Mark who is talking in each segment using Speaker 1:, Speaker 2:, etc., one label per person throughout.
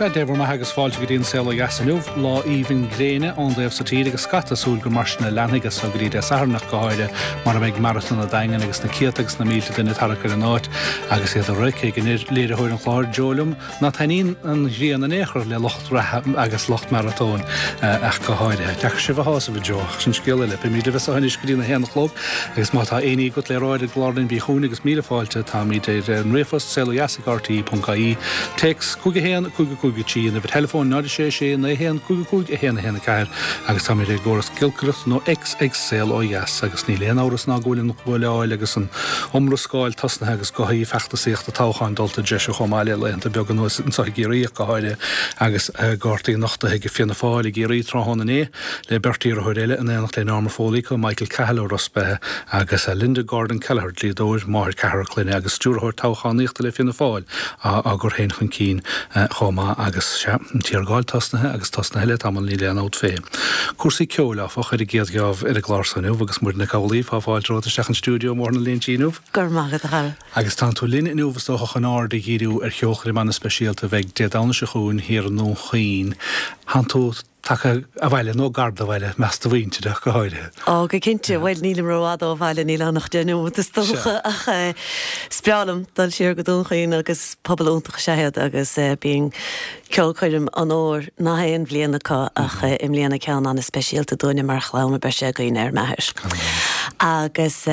Speaker 1: Se déhar mai agus fáilte go dtíon saola gasanúh lá íhann gréine an déobh sa tíad agus scatasúil go marsna lenagus a gríide saharnach go háide mar méid marathon a daingan agus na cíatagus na míle duine tarachar an áit agus iad a ruic gan léir chuir an chláir Jolum na taín an bhíon an éair le locht agus locht marathón ach go háide. Deach si bh hása bh deoch sin scéile le míle bheits a hanis go dtína héanana chlób agus má tá aoní go le ráid glárdainn bí chuúna agus míle fáilte tá míad an réfos saola.rtí.ie text cúige tí na bh telefón náidir sé na héan cúig a héna cair agus tá ré góras gilcrut nó XXL ó yes agus ní léon áras ná ghfuil nó bhfuil áil agus an omrascáil tasna agus go haí fechta síocht a táchaáin dulta de se chomáile leanta beag an sa géíoch go háide agus gáirtaí nachta go fianna fáil géirí tráhanna é le bertíí a chuirile in éanacht le námar fólaí go Michael Cahill Rosbe agus Linda Gordon Kelleher lídóir mar cehar cluine agus stúrthir táchaíochtta le fianna fáil a gur héin chun cín chomá agus tíar gáil tasnathe agus tasna heile am an líle an áit fé. Cuasaí ceola fá chuir géad geamh ar a glásanúh agus muir na cabhlaí fá fáil ráta sechan stúdio mór na líon tíanúh.
Speaker 2: Gur mágad a
Speaker 1: agus tá tú lín inúhas do an áir de gíú ar cheochar manna speisialta bheith déadána se chuún hir nó chaoin. Han tú take a bhile nó garda bhile measta bhainte de go háide.
Speaker 2: Go cinnte bhfuil nílam roiádó bhile níla nach denú is tócha ach sprealam dal siar go dúchaín agus poblúntaach séhead agus bíon ceolchuirm an óir na haon bblianacha ach im líana ceann anna speisialta dúine mar chlána be sé go ar meis. Agus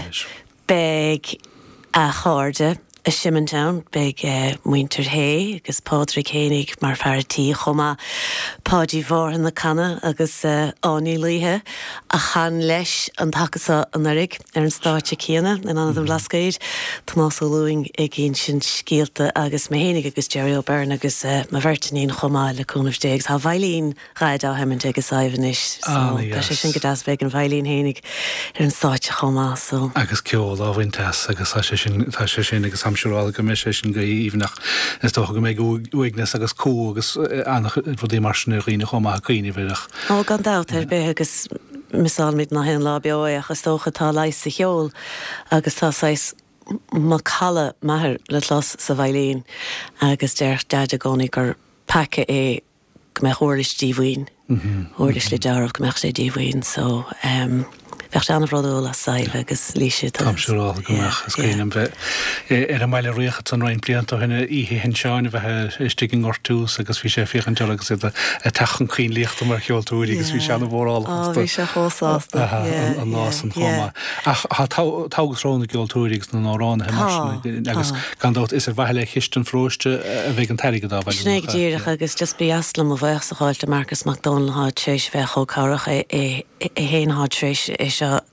Speaker 2: beag a cháde a Shimontown, big Winter Hay, agus Padraig Hénig mar feartí chuma pádí bhór in na canna agus áí líthe a chan leis an takasa an arig an státe chéana in an an lascaid Tomás O'Luing ag gén sin scéalta agus mé hénig agus Jerry O'Byrne agus ma bhirtaín chuma le cúnmhtéigs ha bhailín raid á heimint agus aivanis tá sé sin godas beag an bhailín hénig ar an státe chuma so
Speaker 1: agus ceol á bhaintas agus tá sé sin agus Sure go me sin go íhnach is tó go méid uignas agus có agus annach bhdí marsna riine chomá chuoine bheireach.
Speaker 2: Gan dat be agus misál mit na hen lá beoach agus tócha tá leis sa cheol agus tá sais má chala maithir le las sa bhailín agus deirch deide gcónaí gur pace é go mé chóirlis díomhaoin chóirlis le dearmh go meach sé díomhaoin so Bhecht an bhródó a saibh agus líise
Speaker 1: Tá siúrá goach céanam bheith ar a meile riochat an roiin blianta hinna ihe hen seáin bheit istigin ortús agus bhí sé fiochan tegus a techan chuoin líochtta mar cheoltúí agus bhí se an bhráil
Speaker 2: bhí sé chósásta
Speaker 1: an nás an chomá. Ach tágus rána geoltúígus na árán agus gandát is ar bheile chiisten fróiste a bheith an teige dá bhil.
Speaker 2: Snéig díireach agus just bí aslam a bheith sa cháilte Marcus McDonald há trééis bheith cho carach é héon há trééis é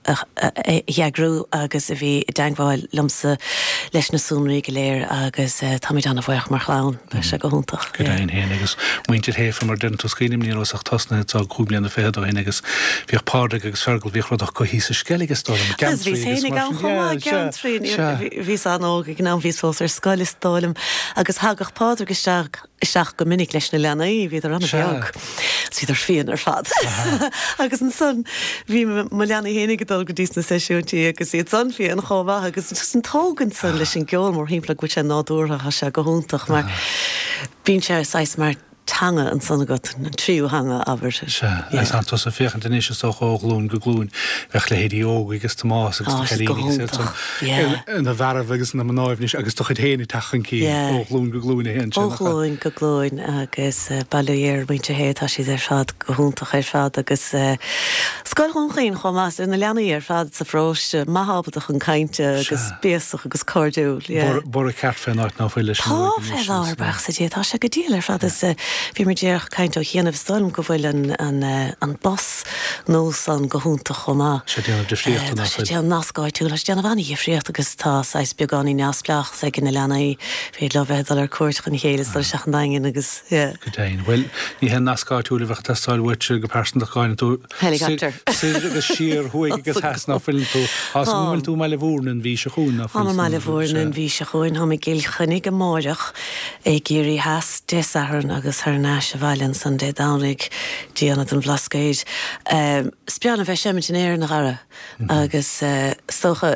Speaker 2: heagrú agus a bhí dainghil lumsa leis na súnraí go léir agus táid anna bhhaich mar chlán be se go húntaach.
Speaker 1: Go daon héana agus muintir héfa mar den toscínim níosach tasna tá cúblianna féad ó héana agus bhíoh pádraig agus fergal bhíh rodach go hí sa scéige stálam.
Speaker 2: Bhí hénig an chumá gantrín bhí an óga ná bhíos ar scoil stálam agus thagach pádraig isteach go minic leis na lenaí hí ar anna beag. Síidir fion ar fad. Agus an son bhí mo leanna hénig godul go dtí na seisiúntí agus iad san fion an chomha agus an tógan san leis an geol mór hímpla go sé nádúra a se go húntaach mar bín sé 6 mar tanga an sanna go an tríú hanga aber se.
Speaker 1: Leis an tos a féchan den éis so glún go glún bheith le héí óg agus Tomás agus chelíní in a bharh agus na manáimhnis agus tuchid héna tachan cí glún go glún a hen.
Speaker 2: Glún go glún agus bailúir muinte héad tá si ar fad go húntaach ar fad agus scoil chunchéin chomás ina leanaí ar fad sa fróiste mahabbatach an cainte agus béasach agus cordúil.
Speaker 1: Bor a ceart féin áit ná bhfuil
Speaker 2: Tá fé ábach sa dé tá se go díal ar fad is bhí mar déach caint ó chéanamh stom go bhfuil an bos nó san go húnta chomá.
Speaker 1: sé déanamh de fríochtta
Speaker 2: sé déanamh nascáid tú leis déanamh bhaí fríocht agus tá 6 beagání neasplach sa gin na leanaí féad le bheith ar cuairt chun chéile ar seachan daingin agus
Speaker 1: go daon. Well ní hen nascáid túla bheith testáil bhaite go persan gáin tú
Speaker 2: helicopter
Speaker 1: agus siar thuig agus heasná fillin tú asúil tú meile bhórnan bhí se chuúna
Speaker 2: meile bhórnan bhí se chuin ha gil chunig go máireach é géirí heas désaharn agus th náis a bhailinn san dé dánig díanana an bhlascaid. Spianna bheith séimiid in éir na gara agus socha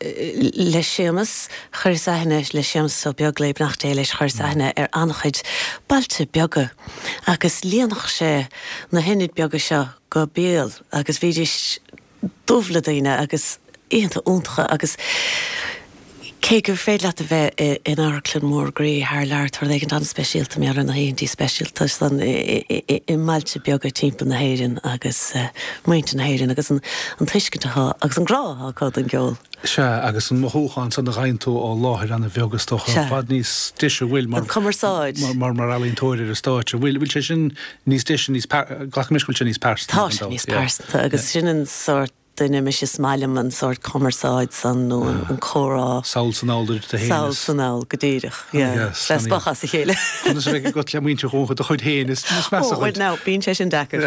Speaker 2: le sémas chuir saine le sémas so beag léib nach déiles chuir saine anchuid balte beaga agus líanach sé na hinid beaga seo go béal agus bhíidir dúbhla daine agus íonanta úntacha agus cé gur féad leat a bheith in Airclan mór grí haar leart ar ag an speisialta mé an na héintí speisialta san i mailte beaga timp na héirin agus muinte na héirin agus an tuiscetá agus an grá ácád an geol.
Speaker 1: Se agus an mothúchan san na raintú ó láthir anna bheogastocha fad níos stiise bhfuil mar
Speaker 2: Commerceáid
Speaker 1: mar alíonn tóirir a stáit bhfuil sé sin níos stiise níos ghlachmiscuil sin níos persta.
Speaker 2: Tá sé níos persta agus sin an sort duine me sé smailem an sort commerceáid san nó an chórá
Speaker 1: Saul san áidir de héanaine.
Speaker 2: Saul san áil go dtíirech les bachas a chéile.
Speaker 1: Chuna sé go leamhainte chuncha do chuid héananis
Speaker 2: Bhfuil ná bíon sé sin dechar.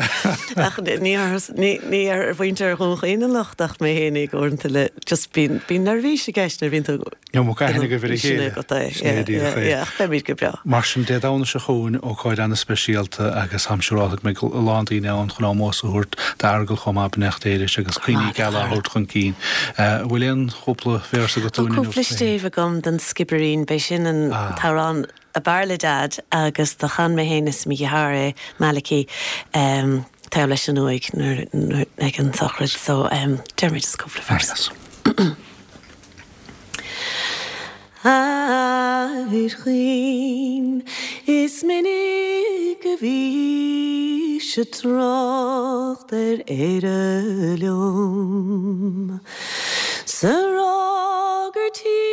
Speaker 2: Ní ar bhainte ar chuncha ina lachtach mé héananig orintanta le just bín nervhí sé gceisnar bhínta
Speaker 1: mo caiinnig go bhfuil chéile.
Speaker 2: Femid go bra.
Speaker 1: Mar sin dé dána se chuún ó chuid anna speisialta agus hamseúráach me ládaíine an chun ámósúirt d'argal chomá benechtéidir agus chuoine geala hort chun cín. Bhfuil chopla fér go túna.
Speaker 2: Cúplastíh gom den skipperín bei sin an tárán a barla dad agus do chan mé hénas mi gehare Malachi tá leis an uig ag an sochrid so dermid is cúpla vers. Airchin is minnig a bhí se trocht leom sa rágur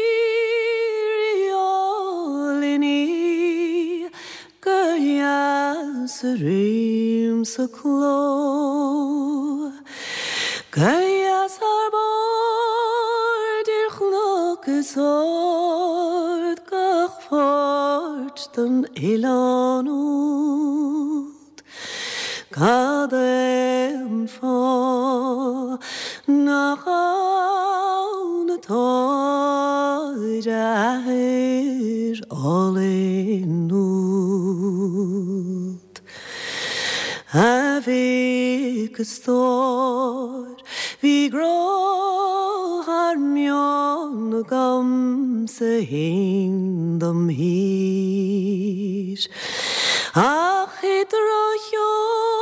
Speaker 2: tíriolini gaias a rím sa cló gaias ar bord ir chlockas ord gach fort den ilanút gadem fa nach an táidir allinút a bhí gustór hí gró har mion a gam sa hindam hís ach hydrochio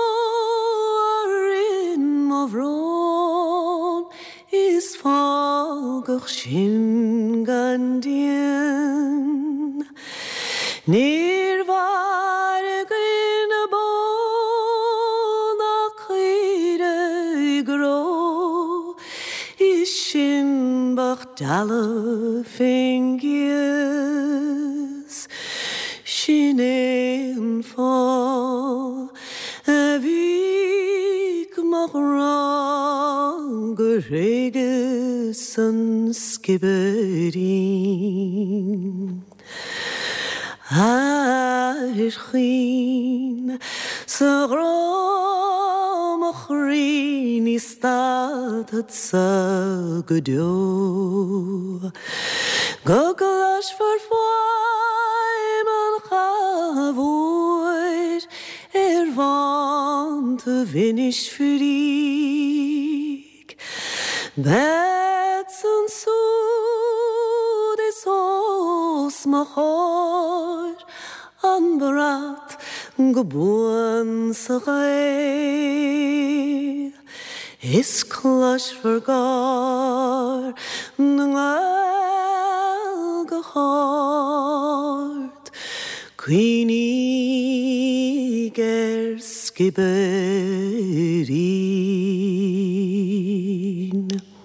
Speaker 2: arin mo vrón is fágach sin gandien nír var gyn a bon a chire gró is sin bach dalle fingies sin ein fá a vík mach rang reges an skibberin Airchin sa gram a chrin I stad at sa godio Goglas for fwaim an chavur vant a vinish furig Bets an sud is os machor an barat geboan sa gai is clash vergar ngal gehart Queenie ger skibberin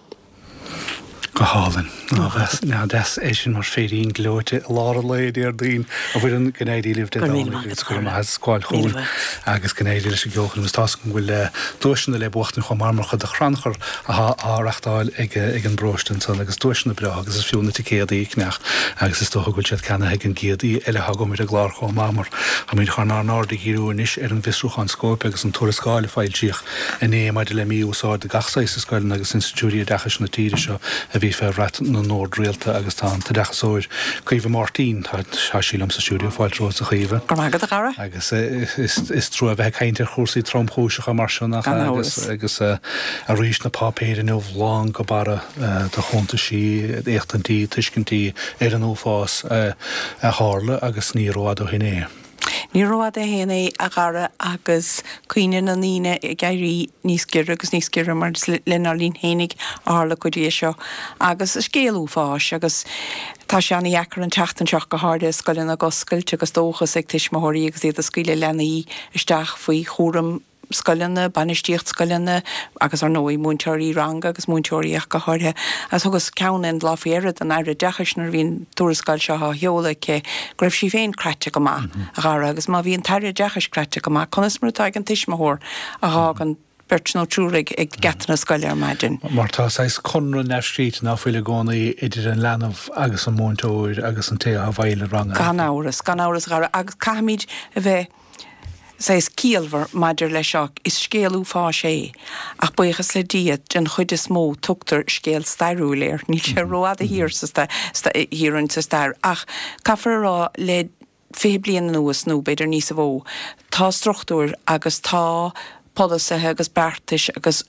Speaker 1: Goálan ná des é sin mar féirín glóite lá leid ar daon a bhfuil an gnéidí libh sáil chuún agus gnéidir leis geochan mus tá bhfuil dúisina le buchttain chu marmarcha de chranchar áreachtáil ag an brostan san agus dúisina bre agus is fiúna céadaí cneach agus is tócha goil cena ag an géadaí eile hagam ar a glár chu mámar a míid chu ná náda íúis ar an visrúchan scóip agus an tuaáil fáil tíoch in é maidide le míúsáid de gachsa is scoilin agus institúí dechas na tíiri seo a bhí rat na nód réalta agus tá dechasóir chuomh Martin tá sílam sa siúdio fáilró a chuomh.
Speaker 2: Gormagad a gara?
Speaker 1: Agus is trú a bheith caiintear chósaí tromchóiseach mar sinach agus a ríis na pápéir in bhlán go bara do chunta sí échtantí tuiscintí ar an ófás a hála agus níróad ó hinné.
Speaker 3: Ní roiad a héna a gara agus cuioine na níine gaiirí níos gur agus níos gur mar lenarlín hénig ála go dé seo agus scéalú fáis agus tá se anna dheacar an teachtain seach go háde scoilin a goscailt agus dóchas ag tuismothirí agus iad a scuile lenaí isteach faoi chóram scoilena, banistíocht scoilena agus ar nóí múnteirí ranga agus múnteiríach go háde agus ceann lá féad an air dechasnar bhín túrascail seo a heola ce greibh sí féin creite go má a gara agus má bhíon tair dechas creite go má conas martá an tuismthór a hágan Bertno trúrig ag getna scoile ar maidin.
Speaker 1: Mar tá sais conra nefscrít ná fuile gcónaí idir an lenamh agus an múntóir agus an té a bhaile ranga.
Speaker 3: Gan áras gara agus caimid a bheith Sais cíalhar maidir le seach is scéalú fá sé ach buchas le díad den chuid is mó tugtar scéal stairú léir ní sé roiad a hír sa hírann sa stair ach caafar rá le fé blian nuas nó beidir níos a bhó tá struchtúr agus tá polisathe agus beartais agus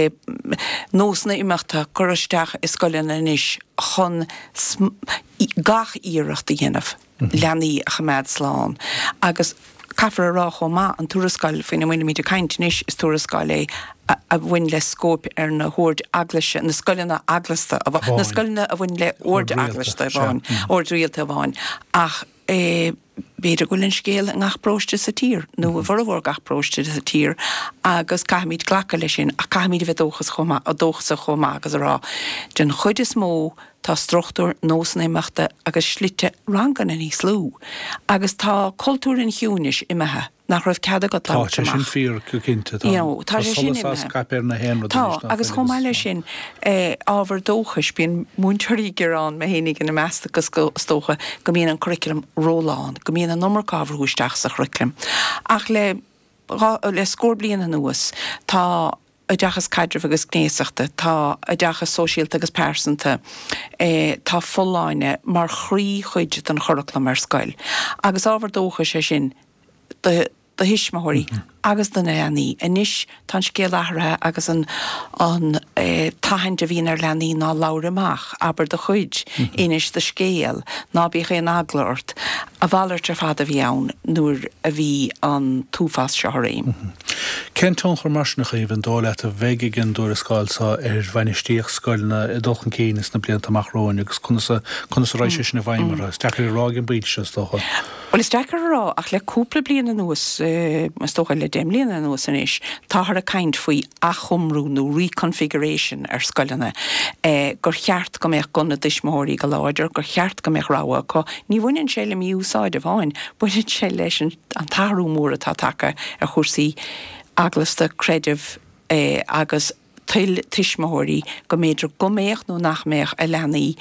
Speaker 3: nósna imachta choristeach is scoilena inis chun gach íireachta dhéanamh leanaí a chaméad sláán agus caafar rá chó má an túrascail faoin mhuiine míidir caintinis is túrascail é a bhain le scóp ar na hórd aglaise na scoilena aglasta na scoilena a bhain le ord aglasta a bháin ord rialta a bháin ach beidir goilinn scéal an achpróiste sa tír nó a bhar achpróiste sa tír agus caiimiid ghlacha lei sin a caiimiid bheith dóchas chomá a dóchas a chomá agus rá den chuid is mó tá struchtúr nósnéimeachta agus slite rangan in níos lú agus tá cultúr in hiúnis imethe nach raibh cead go
Speaker 1: tá sé sin fíor go cinnte
Speaker 3: tá sé sin tá agus chomáile sin ábhar dóchas bíon múnteirí gurrán me hénig in na measta agus stócha go míon an curriculum róláán go míon an numar cábharthúisteach sa curriculum ach le scór bliana nuas tá a dechas caidrih agus gnéasachta, tá a dechas sóisialta agus persanta, tá fulláine mar chrí chuid an chorachla mar scoil. Agus ábhar dócha sé sin de hisismathirí agus den leanaí inis tá scéal athrathe agus an tahaint a bhíon ar leanaí ná labhar amach aber de chuid inis de scéal ná bíoch an aglairt a bhallairt ar fad a bhí ann nuair a bhí an túfas seo réim.
Speaker 1: Cén chur marsnach éhann dóla a bheith gin dúir a scáilsa ar bhainisteoch scoilna i dochan céanas na blianta amachróin agus chuna sa rééis sin na bhaimara, steachar rágin bríd se stocha.
Speaker 3: Well is steachar rá ach le cúpla bliana nuas stocha le déimlíana nuas an is táthar a caint faoi achumrú nó reconfiguration ar scoilena gur cheart go méoch gona duismóirí go láidir gur cheart go méoch ráha có ní bhainn sé le miúsáid a bháin buine sé leis an tarú mór atá take ar chósaí aglasta creidimh agus tuismóirí go méidir go méoch nó nach méoch a leanaí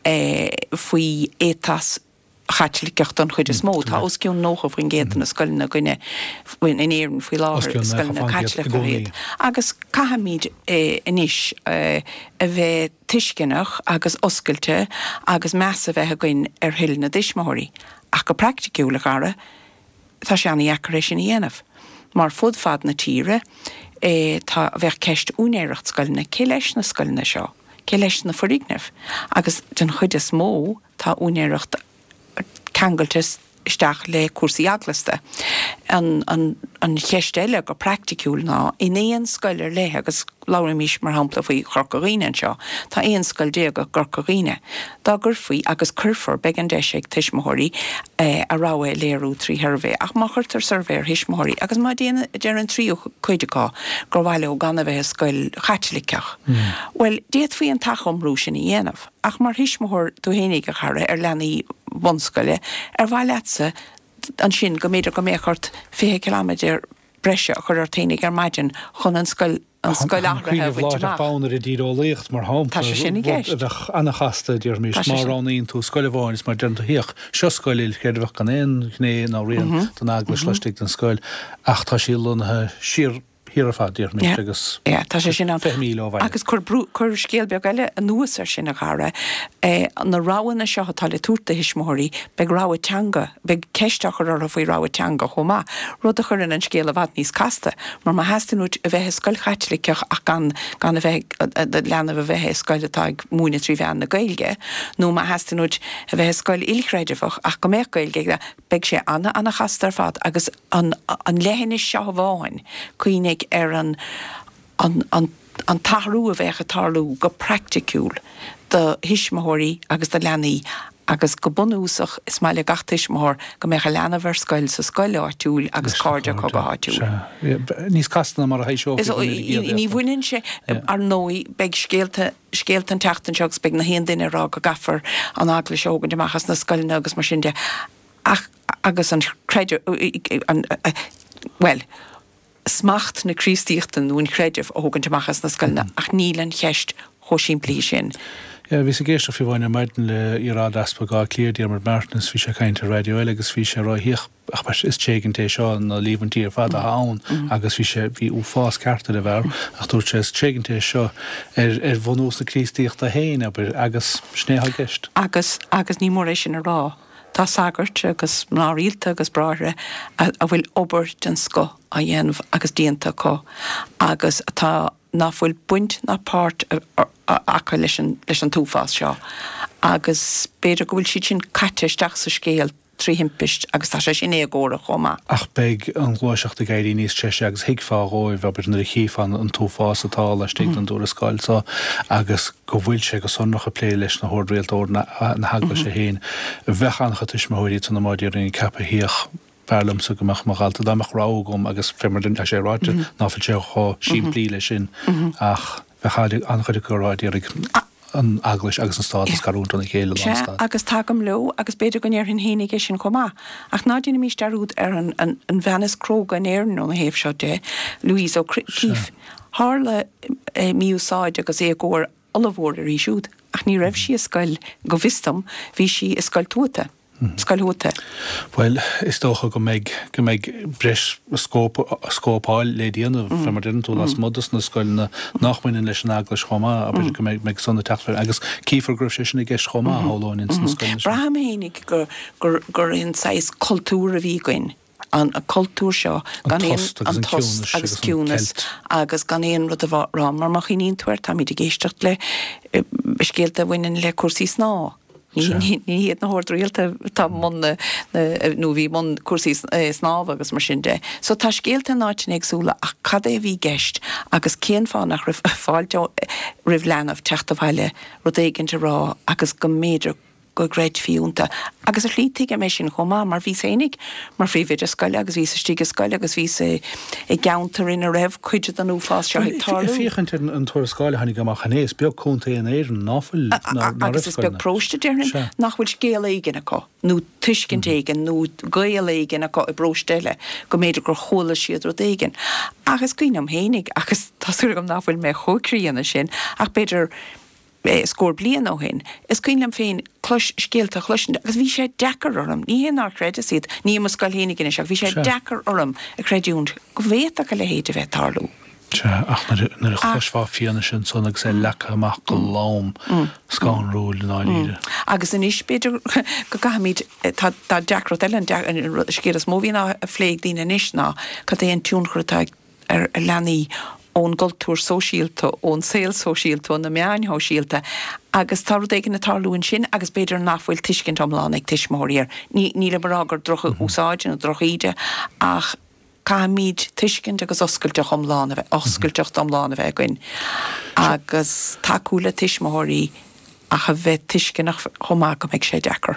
Speaker 3: faoi étas chatlicecht an chuid is mó tá osciún nócha faoin géan na scoilna gine in éireann faoi láthir scoilna catliceach agus caiimiid inis a bheith tuiscinnach agus oscailte agus measa bheith a gcuin ar hill na duismóirí ach go practicúla gara tá sé anna dheacair sin dhéanamh mar fud fad na tíre tá bheith ceist únéireacht scoilna cé leis na scoilna seo cé leis na forígnamh agus den chuid is mó tá únéireacht Kangeltes isteach le cuasaí aglasta. An cheistéile go practicúil ná in éon scoilir le agus lára mís mar hampla faoi chorcaghine seo, tá éon scoil dé go gorcaghine. Dá gur faoi agus curfar beag an deisiag tuismóirí a ráha léirú trí herbhéh ach má chuirtar survéir hisismóirí agus má déana dear an tríú chuideá gur bhhaile ó ganna bheith scoil chatliceach. Well, déad faoi an tachomrú sin i dhéanamh ach mar hisismóir tú hénig a chara ar leanaí bonscoile ar bhhailetse an sin go méidir go méchart 20 km breise a chur ar ténig ar maidin chun an scoil árathe
Speaker 1: bánar a díró léocht mar hámpa annachasta dúir mís marránaíonn tú scoile bháin is mar denanta híoch seo scoil chéirbh gan éon gné ná rion don aglas leistigh den scoil ach tá sí lonathe siar hir fádir mé agus
Speaker 3: tá sé sin
Speaker 1: femí
Speaker 3: agus chur scéalbeag eile an nuas ar sinna gara na ráhanna seo tal túta hisismóirí beag ráhatanga beag ceisteach ar a faoi ráhatanga chomá rud a chur an scéal a bhd níos casta mar má hestanút a bheitthe scoil chaitliceach ach gan a bheith leanana a bheitthe scoiletá múna trí bhean na gailge nó má hestanút a bheith scoil ilchreidirfach ach go méid gailge beag sé anna chastar fad agus an lehanna seo bháin cuoinnig ar an tahrú a bheith a tarlú go practicúil de hisismóirí agus de leanaí agus go bunúsach is meile gachtismór go mécha leanana bhar scoil sa scoile áitiúil agus cáde go áitiúil.
Speaker 1: Níos castan mar a héisio.
Speaker 3: Ní bhhuiinn sé ar nóí beag scéaltan teachtan segus beag na héon duine rá go gafar an agla seogan deachchas na scoilna agus mar sin de agus an creidir well smacht na crístíochtan nún creidir ógan deachchas na scoilna ach nílan cheist hóisín blí sin.
Speaker 1: Ja, vi sé géist fi bhainna maidin le írá aspa gá cléirdí mar martnas fi sé caiinte radioile agus fi sé roiíoch ach is tégann seo na líbantí ar fad a hán agus fi sé hí ú fás carta a bhar ach dúirt sé tégann seo ar bhús na crístíocht a héin agus snétha geist.
Speaker 3: Agus ní mór éis sin a rá. Tá sagart agus náíalta agus braire a bhfuil obair den sco a dhéanamh agus díanta có agus tá náfuil buint na páirt acha leis an túfás seo agus beidir go bhfuil siad sin caiteisteach sa scéal trí himpist agus tá sé sin égóra chomá.
Speaker 1: Ach beag an gláiseachta gaiirí níos teise agus hiicfáróibh a beidir na chiífan an túfás atá leis tí an dúra sáilsa agus go bhfuil sé go sonnach a plé leis na hordréaltóir na hagla sé héin bheitchancha tuismóirí na máidir in cappa híoch Berlam so gomach maralta damach rágum agus femmerden a sé ráte náfuil sé cho sín blíle sin ach bheitchadig anchaide go ráidir an aglis agus an stádas garúnt an chéile landstad.
Speaker 3: Agus tagam lo agus beidir go neir hin hénig sin chomá. Ach ná dina mís darúd ar an Venice Croga an éirn an héh seo de Louise O'Keefe. Hála miúsáid agus é góir olahór a ríisiúd ach ní raibh si a scoil go bhistam hí si a scoil tuata. Scoilhúta?
Speaker 1: Well, is tócha go méid breis scópáil le díanamh femar dinn tú las modas na scoilna nachmuinn leis an aglas chomá a beidir go méid sonna teachtar agus cífar gribh sé sinna gceist chomá háláin in na scoilna.
Speaker 3: Braham hénig gur in sais cultúr a bhí goin. An a cultúr seo gan éon an tost agus ciúnas agus gan éon rud a bh rá mar mach íon tuair tá míid géistecht le scéalta bhainein le cuasaí sná. Ní héad na hordréalta tá mna nó bhí mon cuasaí snáb agus mar sin de. So tá scéalta náitin agsúla ach cad é bhí geist agus céan fánach fáilte rih leanamh teachta bhaile rud éiginnte rá agus go méidir go greid fiúnta. Agus a chlítigh mé sin chomá mar bhí énig mar fríomhid a scoile agus bhí stíige scoile agus bhí i gceantar in a raibh chuide an úfás seo tarlú.
Speaker 1: Fíchant an tuair scoile hanig amach chanéis beag chunta an éireann náfuil
Speaker 3: agus is beag próiste déirnin nachfuil scéal éigeanna có nó tuiscint éigean nó gaal éigeanna có i brósteile go méidir gur chola siad rud éigean. Agus cuoinam hénig agus táúir go náfuil mé chócríanna sin ach beidir scór blian ó hin. Is cuilam féin scéalta chluisiint, agus bhí sé dechar orm, ní hé ná creide siad, ní mo scoil hénig in seach, bhí sé dechar orm a creidúnt, go bhéta go le héidir bheith tarlú.
Speaker 1: Ach na chluisfá fianna sin sonnig sé lecha amach go lám scáin rúil na áíide.
Speaker 3: Agus in is beidir go gahamíd tá deacrot eile scéras móhín a phléig dína níos ná, cad é an túnchratá ar leanaí ón gultúr sóisialta ón saoil sóisialta ón na meáinthó síalta agus tarú éigen na tarlúin sin agus beidir nachfuil tuiscint omláin ag tuismóíar. Ní le barágur drocha úsáidin a drochaide ach caimíd tuiscint agus oscailteach omláin a bheith oscailteach omláin a bheith goin agus takeúla tuismóirí ach a bheith tuiscinnach chomá go méid sé dechar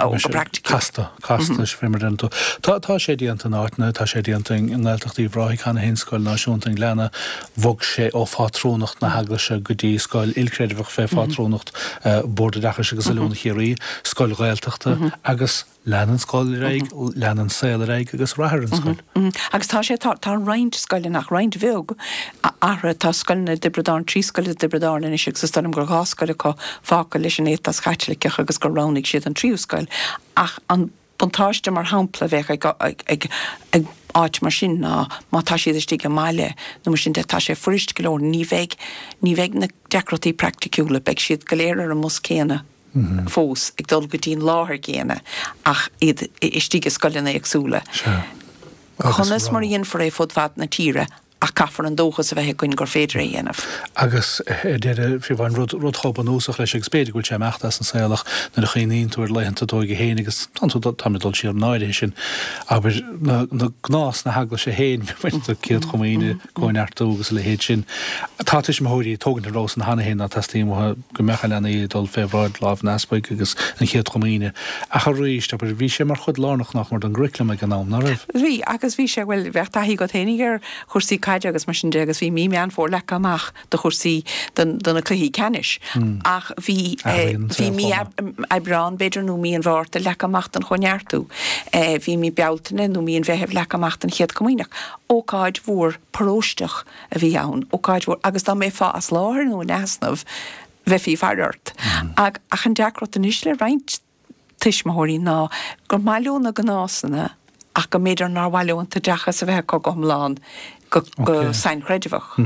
Speaker 1: Casta fimar dentú. Tá sé díanta náitna, tá sé díanta in gáilteachtaí bhráí chana hen scoil náisiúnta in leanna bhog sé ó fátrúnacht na hagla se go dtí scoil ilcréidimh fé fátrúnacht borda dechar agus leúna chéirí scoil gáilteachta agus leanan scoil réig, leanan saoil réig agus rathar an scoil.
Speaker 3: Agus tá sé tá roiint scoile nach roiint bheog ara tá scoilna dibredáin trí scoile dibredáin is sa stanam gur gáscoile có fáca leis an étas chaitliceach agus go ránig siad an tríúscoil ach an buntáiste mar hampla bheith ag áit mar sin ná má tá siad istí go máile nó mar sin de tá sé frist golóir ní bheith na decrotaí practicúla beag siad go léir ar an moscéana fós ag dul go dtíon láthir géana ach iad istí go scoilena agsúla. Chonas mar íon for é fudfad na tíre a caafar an dóchas a bheith goin gur féidir a dhéanamh.
Speaker 1: Agus déidir fi bhain rudchop an úsach leis ag spéidir goil sé meachtas an saoach na a chéíon túir leihananta dóige héine agus tamdul siar náide sin aber na gnás na hagla sé héin céad chomíine goinartúgus le héad sin. Táis mthóirí tógan rós an hana héin a tastíim go mecha lena í dul féhráid láh naspaig agus an chéad chomíine. A chu ríist aber bhí sé mar chud lánach nach mar an gricla me gan ná na raibh.
Speaker 3: Bhí agus bhí sé bhfuil bheith taí go téinigar chuirsaí caiide agus mar sin de agus bhí mí mean fór le amach do chuirsaí donna cluí cenis. Ach bhí mí ebrán beidir nó mí an bhharta le amach an choneartú. Bhí mí bealtainna nó míon bheitheh le amach an chiad comíneach. Ócáid mhór próisteach a bhí ann, ócáid mhór agus dá mé fá as láthir nó neasnamh bheith hí farart. Ach an deacrot an isle reint tuismóirí ná gur maiúna gnásanna ach go méidir ná bhhailúnta dechas a bheith go gomláán go sein creidimhach.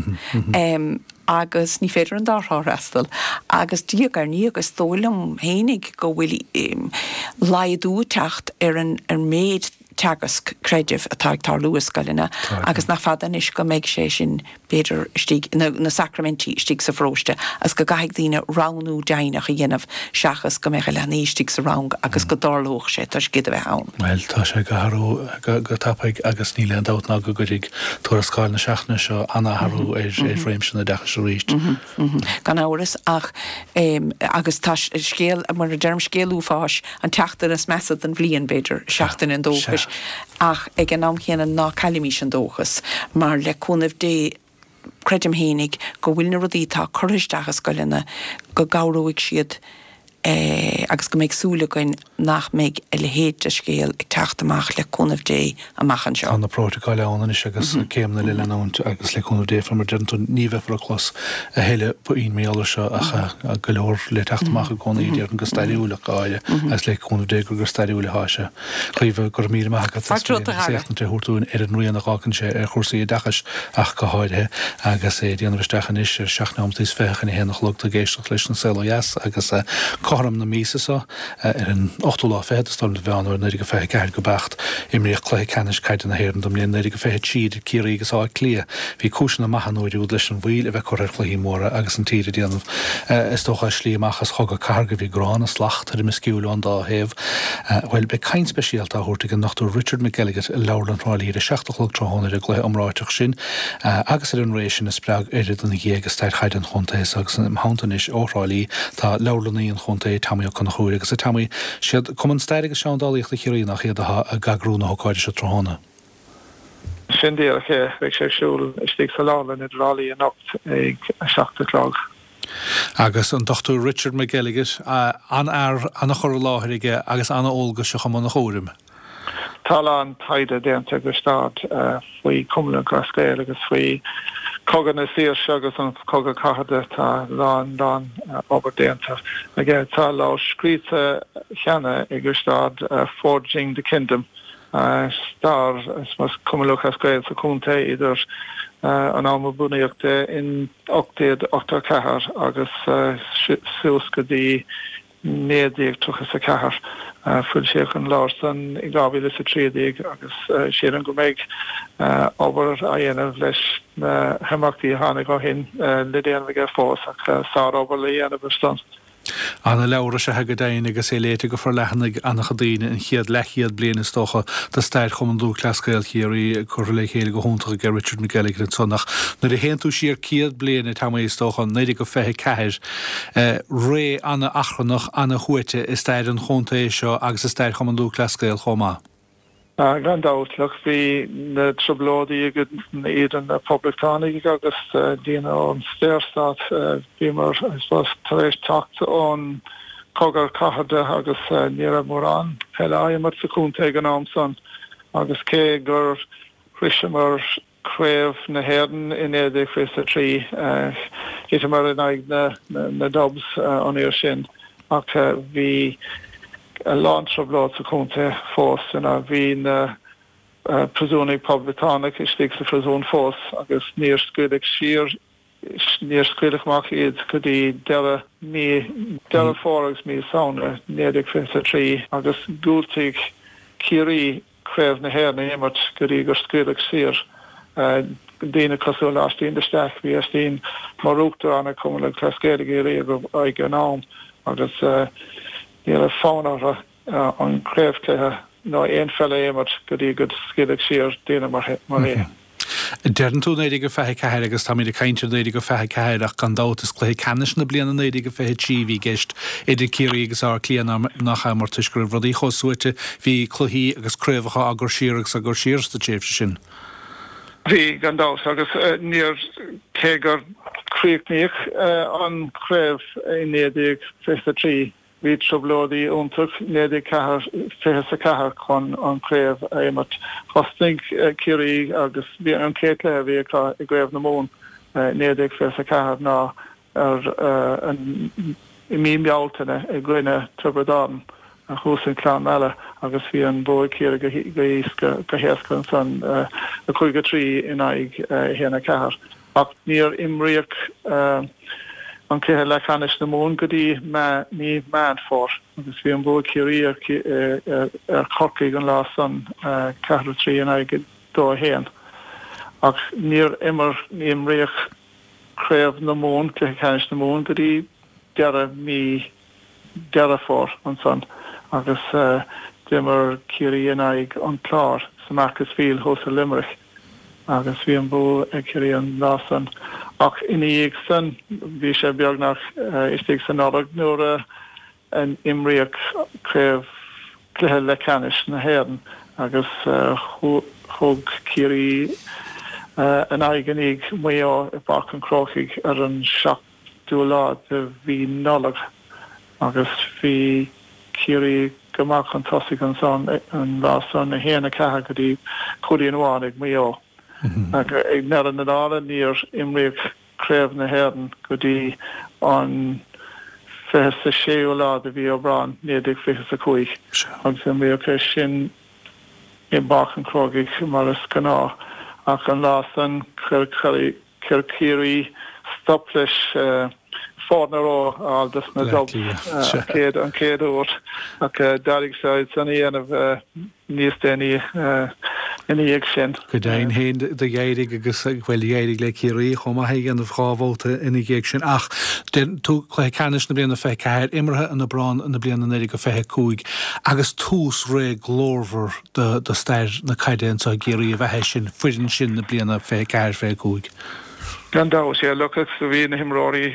Speaker 3: Agus ní féidir an dárthástal, agus díogar ní agus tólam hénig go bhfuil laidú techt ar méid teagas creidimh atá tar luas galina, agus na fadan is go méid sé sin beidir stíg na sacramentí stíg sa fróiste, as go gaig dína ránú deannach a dhéanamh seachas go méid le nístíg sa rang agus go dárlóch sé tar gid a bheith ann.
Speaker 1: Well, tá sé go tapaig agus níle an dátná go godig tuair scáil na seachna seo anharú réim sin na decha se ríist.
Speaker 3: Gan áras ach agus tá scéal mar a derm scéalú fáis an teachtar is mesad an bblion beidir seachtain an dóchas ach ag an amchéanana ná cailimís an dóchas mar le cúnamh dé credim hénig go bhfuil na rudí tá choristeachas goilena go gáróigh siad agus go méid súlagain nach méid le héad a scéal ag teachtamach le cúnamh dé amach an seo.
Speaker 1: An na prótaáil anna is agus céimna le lenáint agus le cúnamh dé fan mar denú ní bheith chlós a héile po on méála seo a go leor le teachtamach a gcóna idir an go stairiúla gáile as le cúnamh dé gur stairiúla háise. Chuomh gur mí maigad séachtan thuúin ar an nuíon aácan sé ar chósaí dechas ach go háidthe agus é díanamh stechan is ar seaachnámtaís fechan i héanach lugta géisteach leis an saolas agus chom na mísa ar an 8 lá féad storm de bheanú nuidir go fé ceir go bacht imríoch chlé cenis caiide na héan dom líon nuidir go fé tíad cíí agus á clia. Bhí cúisina mahanúirú leis an bhil a bheith choir chluí móra agus an tíad díanamh is tócha slíamachchas thug a carga bhí grán a slacht ar i misciúil an dá héamh. Bhfuil be caiin speisialta thuirrta an nachtú Richard McGilligan leirlanráilí a 16 tróna a gléith amráiteach sin agus ar an rééis sin is spreag irid an dhégus teir chaid an chuntaéis agus an háantanis óráilí tá leirlaníon chunta tamí chun chuúir agus a tamí siad cuman steige seándáíocht a chií nach chéad a gagrúna thuáide se tróna.
Speaker 4: Sindíché bheith sé siúil istí sa lála na rálaí a nacht ag 16
Speaker 1: Agus an dochtú Richard McGilligan anna chur láthirige agus anna óga se chum na chórim.
Speaker 4: Talán taide déanta gur stad faoi cumla grascéil agus faoi cogan na sír segus an coga cahada tá lá obair déanta. Agé tá lá scríte cheanna i gur stad Forging the Kingdom. Star is mas cumluchas scéil sa cúnta idir an áma bunaíochta in 8 cehar agus siúsca dí néadaíag tuchas a cehar. Fuil séach an lásan i gábhíle sa tríadaíag agus séar an go méid obair a dhéanamh leis na heachtaí hána go hin le déanamh ag fós ach sá obair le dhéanamh stan.
Speaker 1: Anna leabhar se heag daine agus é léite go for lehannig anna chadaine an chiad lechiad bliana stocha de stair chum an dú clascail chéirí chu le chéile go húntacha ge Richard McGilligan an sonnach. Na de héanú siar ciad bliana tá é stocha néidir go fethe ceir ré anna achrannach anna chuite is stair an chunta seo agus is stair chum an dú clascail chomá.
Speaker 4: Grand outlook hí na troblódaí iad an publictánaigh agus díana an stairstad bhí mar tar éis tacht ón cogar cahada agus níra mórán peile mar sa cúnta an amsan agus cé gur chrisimar créamh na héan in éidir chris a trí héite mar in aig na dobs an éir sin ach bhí a launch of lots of conte force and I've been presúnig poblatánic is stig sa presún fós agus níor scuileach siar níor scuileachach iad go dtí dela fóragus mí saona nédig 53 agus gúltaigh ciarí craibh na héir na éimeart go dtí gur scuileach siar Dina cosú lástín de steach bhí astín marúachtar anna cumla clascéide géirí ag an nám agus níl fána an craibhcléthe nó éon fella éimeart go dtí go scuileach siar dina mar é.
Speaker 1: Dean tú néidir go fethe ceir agus tá míidir caiintear néidir go fethe ceir ach gan dátas clé canis na blianana néidir go fethe tíhí geist idir cíirí agus á clíana nach mar tuisgur rudí chosúite hí chluhíí agus cruimhacha agur siaragus a gur siirsta téifse sin.
Speaker 4: Bhí gandás agus níor cégur críochníoch an craibh nédig 53 hí troblódaí úntaach nédig fithe sa cethar chun an craibh éimeart chosting ciarí agus bhí an céit le bhí i gréibh na mún nédig fithe sa cethar ná ar i mí meáiltaine i gcuine tubradáin a chúsin clán eile agus bhí an bóid céir go héascan san a chuige trí in aig héana cethar. Ach níor imríoch an céthe le chanis na mún go dtí ní mean fór agus bhí an bóid céirí ar chocaigh an lá san cethar trí in aig dó héan. Ach níor imríoch craibh na mún céthe chanis na mún go dtí deara fór an san. agus dimmer ciarí in aig an clár sa Marcus Field hosa Limerick agus bhí an bó ciarí an lásan ach iníag san bhí sé beagnach istigh san ábhag nuair an imríoch craibh cluthe le canis na héan agus thug ciarí an aigenig muo I bach an crochaigh ar an seachtú lá de bhí nolag agus bhí ciarí gomach an tosaigh an son an lá son na héana cethe go dtí chudaí an bháin ag muo. Ag nar an nadála níor imríoch craibh na héan go dtí an fithe sa séú lá de bhí ó brán nédig fithe sa chuig. Agus an mríoch sin I bach an crogaigh mar is gná ach an lá san chuir ciarí stop leis fórna ró áildas na dob an céad úr ach darig sáid san íanamh níos déanaí iníag sin.
Speaker 1: Go daon héin de dhéirig agus bhfuil dhéirig le ciarí chum haige an bhrábhóta iníag sin ach tú chléith canis na bliana fé ceir imirthe an na brán an na bliana néidir go fethe cúig agus tús ré glórhar de stair na caiidéan sa géirí a bheitthe sin fuirin sin na bliana fé ceir fé cúig.
Speaker 4: Gandá sé luchas sa bhí na himráí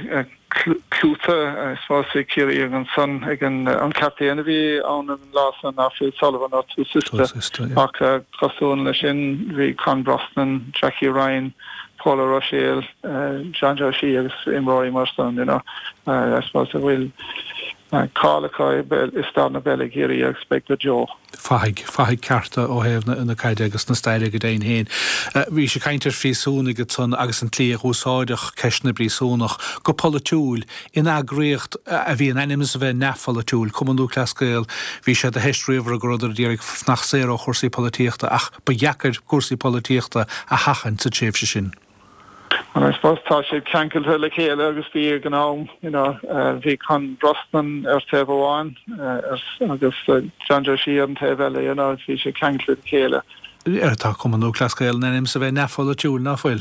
Speaker 4: clúta spása ciarí an son ag an captéana bhí an lásan á Phil Sullivan á tú sista ach cosún le sin bhí Con Brosnan, Jackie Ryan, Paula Rochelle, John Joshi agus imráí marstan spása bhfuil cálacha is starna bella géirí ag Spector Joe.
Speaker 1: Faig carta ó héamna ina caiide agus na staire go daon héin. Bhí sé caiintear frísúna go tun agus an tlí úsáideach ceisna brísúnach go polatúil in agréocht a bhí an animas a bheith nefalatúil cumanú clascail bhí sé a heistríomhar a grodar dírig nach sé ó chursaí polatíochta ach ba dheacair cuasaí polatíochta a hachan sa tréimhse sin.
Speaker 4: And I suppose tá sé ceancailthe le chéile agus bhí gnám bhí Con Brosnan ar taobh amháin agus John Joshi an taobh eile bhí sé ceancailthe le chéile.
Speaker 1: Tá cumanú clascail na animas a bheith nefalatúil náfuil.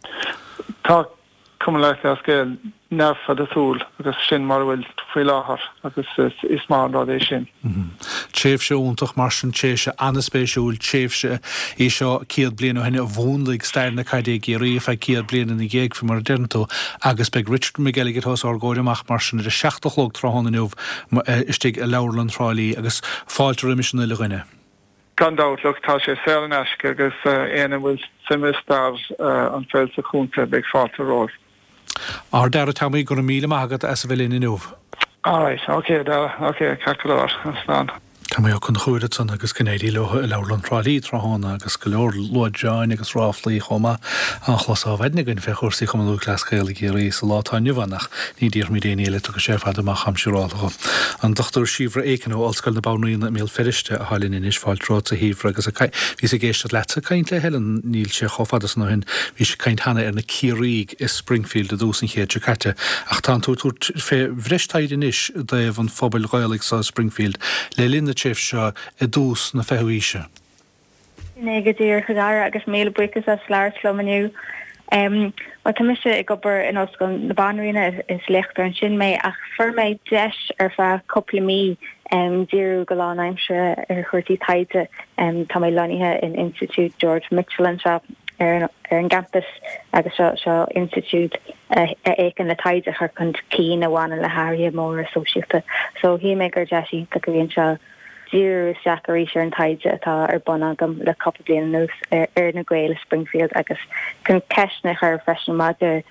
Speaker 4: Tá cum le clascail nefad a túl agus sin mar bhfuil faoi láthair agus is má an rád é sin.
Speaker 1: Tréimhse úntaach mar sin téise annaspéisiúil tréimhse í seo ciad bliana henne bhúnlaigh stair na caiide géirí fe ciad bliana na géig fi mar dentó agus beag Richard McGilligan thos orgóideach mar sin de 16 tráthanniuh istigh a leabharlan tráilí agus fáiltar imisin le rinne.
Speaker 4: Gandát lucht tá sé selan eisce agus éana bhfuil simistar an fel sa chúnta beag fáiltar rás.
Speaker 1: Ar dar tamí gur míle agad as bhfuil in nuh.
Speaker 4: All right, okay, cacalor, that's
Speaker 1: Tá mé chun chuúide san agus gnéí lelan rálíí trhána agus go leor loideáin agus ráflaí chuma anchlas áhaidna gon fé chósaí chumú glascéala í rééis látáinehannach ní ddír mí déine le go séfad amach chamsúrálacha. An dochtú sihre écan ó allscail na bánaína mé feriste a hálinn in isfáilrá a híomhre agus hí sé géiste leta caiint le hean níl sé chofadas nó hin hí sé caiint hena ar na Ciaríg is Springfield a dús an chéad caite ach tá tú fé bhreistáid inis déobh an fphobal gáalaigh sa Springfield le linne séf seo I dús na fehuíise.
Speaker 5: Négadíir chudára agus méle buchas a sláirslomaniu. Wat tamise ag gobar in oscail na banrína is lechttar an sin mé ach fur méid deis ar fa coppla mí díú go láimse ar chuirtí taide tá mé lonithe in Institute George Mitchell an se ar an campus agus seo Institute écan le taide chu chun cín a bhána le háirí mór asóisiachta. So hí mé gur deisí go bhíonn seo díú seacarí sé an taide atá ar buna agam le coppla bliana nús ar na Gael Springfield agus chun ceisna chu freisin máidir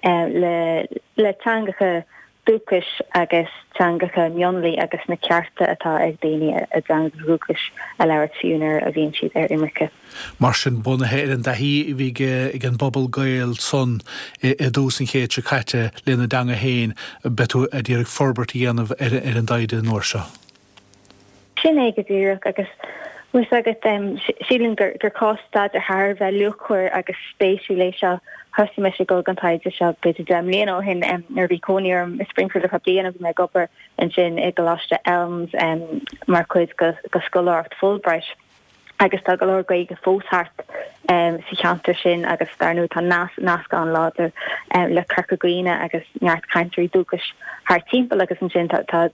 Speaker 5: le teangacha dúchas agus teangacha mionlaí agus na cearta atá ag daine a dúchas a leir fiúnar a bhíonn siad ar Imrecha.
Speaker 1: Mar sin bunathe ar an dahí bhí ag an bobbal Gael son I dús an chéad se caite lena danga héin betú a ddíag forbertí anamh ar an daide nóir seo.
Speaker 5: Sin égadíach agus mus agat sílan gur costad a haar bheith luchúir agus spéisiú lei seo thosa me sé go an taide seo beidir demlíon ó hin ar bhí cóníarm i Springfield a chabdíanamh me gobar an sin ag go láiste Elms mar chuid go scolácht Fulbright. Agus tá go leor gaige fóshart si cheantar sin agus starnú tá nasca an láidir le Carcagríine agus neart country dúchas haar timppla agus an sin tá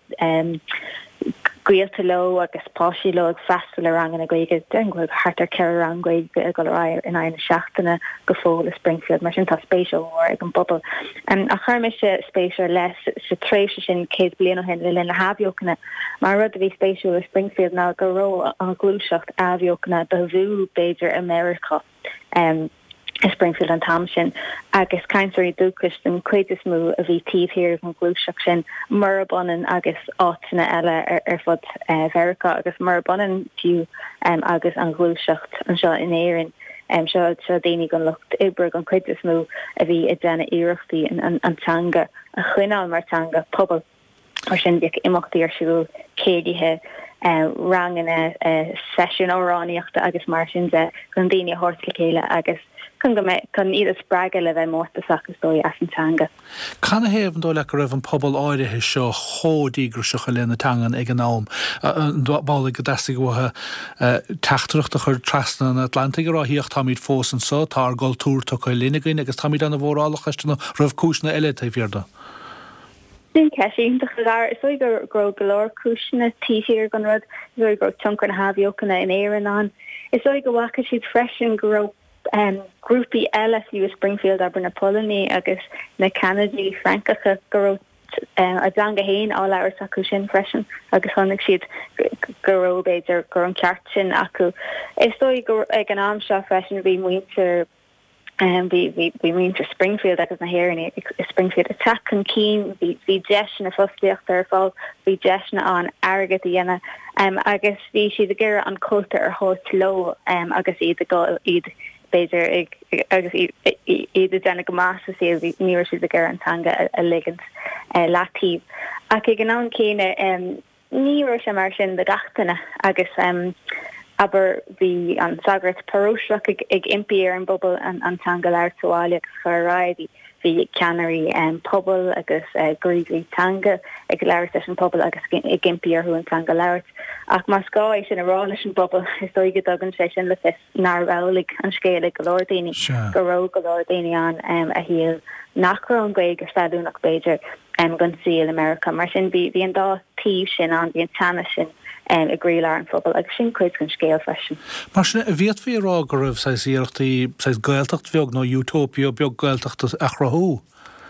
Speaker 5: Gwealta lo agus páisi lo ag festal a rang an a gaige denghfuil hartar ceir an gaige go ra in aine seachtainna go fóil a Springfield mar sin tá spéisiú war ag an bobbal. A chuirrma se spéisiú les se tréise sin céad bliana hen le lena habheocna mar rud a bhí spéisiú a Springfield ná go ró an glúiseacht abheocna do bhú Beiidir America. Springfield an Tamsin agus Country dúchas an cuiidir mú a bhí tíobhhir an glúiseach sin marbanan agus átainna eile ar fud Verica agus marbanan fiú agus an glúiseacht an seo in éireann seo daoine gan lucht ibre an cuiidir mú a bhí I déna iirechtaí antanga a chuineáil martanga pobl mar sin bhíoh imachtaí ar siú céadithe rang in a session óráníochta agus mar sin de chun daoine hortla chéile agus chun iad sppraige le bheith mórta sachas dói as antanga.
Speaker 1: Canna héamh dó le go raibh an pobl áirithe seo chódígur secha lena tangan ag an nám bála go deasa gotha teachtarachta chur trasna an Atlantic ará híocht táid fós an so tá gáil túrta chu linagaine agus táid anna bhórálachasta roimh cúisna eile ta bhíarda.
Speaker 5: Sin ceisiím de chugar is gur gro golóir cúisina tíhir gan rud is go tuncar na habheocna in éan an. Is go bhacha siad freisin go grúpi eile fiú Springfield aber na Polní agus na Kennedy Francacha go a danga héin á leir acu sin freisin agus tháinig siad go beidir gur an ceart sin acu. Is go ag an am seo freisin bhí muinter we muinter Springfield agus na hhéirní Springfield attack an cín hí deis na fostíocht ar fáil hí deis na an airgad a dhéine agus bhí siad a ggéire an culta ar thót lo agus iad iad Beidir agus iad déna go más a sé níir siad a ggéir antanga a ligand latíh. Ach ag an an céine níir sem mar sin de gatainna agus aber bhí an sagart paróiseach ag impiar an bobbal antanga leir toáile churáid hí ceanirí pobl agus gríí tanga ag leir an pobl agus ag impiarú antanga leirt. Ach mas gáéis sin ará leis an bobbal is dóige dogan sé sin le nárbheig an scéala golódaine goró golódaine an a híal nachra an gcuig ar staúnach Beiidir gan síl America mar sin bhí an dá tíh sin an bhí an tanna sin a grílar an fphobal agus sin chuid gon scéal freisin.
Speaker 1: Mar sin a bhíad fao rá go raibh sa íirechtaí sa gailtecht bheag nó utópia beag gailteachtas achrathú.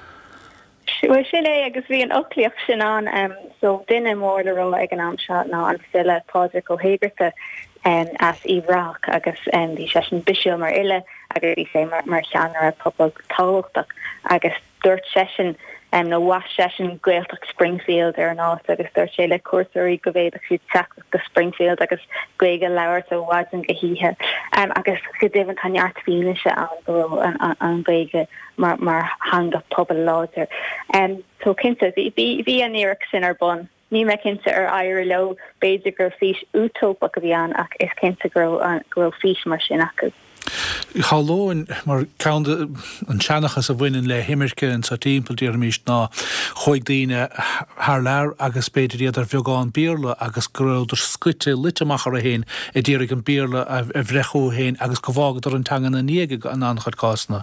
Speaker 5: Well sin é agus bhí an oclíoch sin an so duine mór le ró ag an amseo ná an fila páidir go héidirta as Iraq agus bhí sé sin bisiú mar ile agus bhí sé mar cheanar a pobl táhachtach agus dúirt sé sin na was session Gaeltacht Springfield ar an ás agus dúir sé le cuasaí go bhéad siad teach go Springfield agus gléige leabhar a bháin go híthe agus go dtíhann tanart fine se an go an gléige mar hanga pobl láidir. So cinnte bhí an éireach sin ar bun. Ní me cinnte ar air lo beidir gur fís útópa go bhí an ach is cinnte go fís mar sin acu.
Speaker 1: Chalóin mar count an seannachas a bhainein le himmirce an sa timppel díar míist ná chuig daine haar leir agus beidir iad ar bheagán bíorla agus goidir scuite litamach ar a héin I ddírig an bíorla a bhrechú héin agus go bhágad ar an tangan na níige an anchad cásna.